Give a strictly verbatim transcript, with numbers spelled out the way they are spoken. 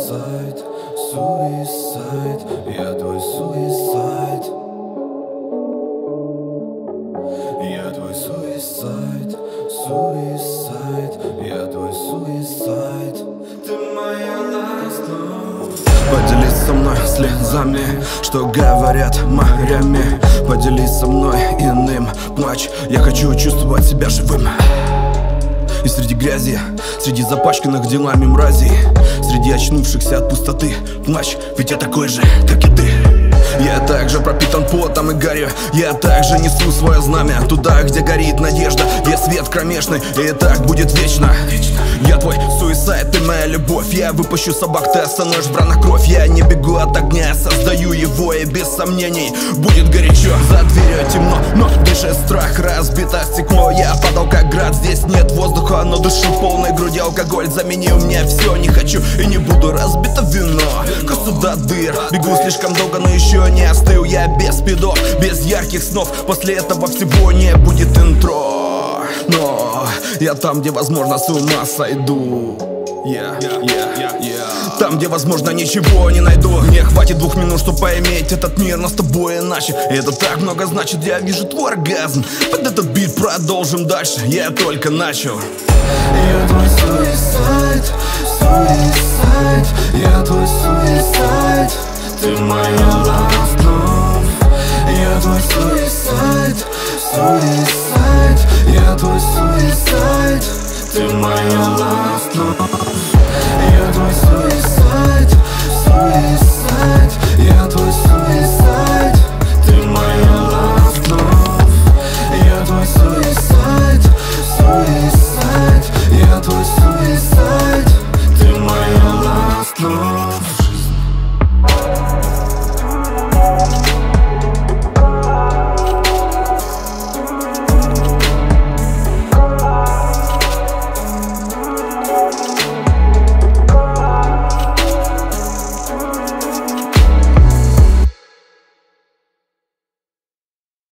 suicide, suicide, я твой suicide. Я твой suicide, suicide, я твой suicide. Ты моя last love. Поделись со мной слезами, что говорят морями. Поделись со мной иным, плачь, я хочу чувствовать себя живым. И среди грязи, среди запачканных делами мразей, среди очнувшихся от пустоты, плачь, ведь я такой же, как и ты. Я также пропитан потом и гарью. Я также несу свое знамя туда, где горит надежда, весь свет кромешный, и так будет вечно. Я твой суицид, ты моя любовь. Я выпущу собак, ты остановишь брана кровь. Я не бегу от огня, я создаю его, и без сомнений будет горячо. За дверью темно, но дышит страх, разбито стекло. Я падал как град, здесь нет воздуха, но дышу полной груди. Алкоголь заменил мне все, не хочу и не буду. Разбито вино, косу до дыр. Бегу слишком долго, но еще не остыл. Я без спидов, без ярких снов. После этого всего не будет интро. Но я там, где возможно с ума сойду. Yeah, yeah, yeah, yeah. Там, где возможно ничего не найду. Мне хватит двух минут, чтобы поиметь этот мир, но с тобой иначе. И это так много значит, я вижу твой оргазм. Под этот бит продолжим дальше, я только начал. Я твой suicide, suicide, я твой suicide. Ты моя last love. Я твой suicide, suicide, я твой suicide. Ты моя last love. Я твой suicide, suicide.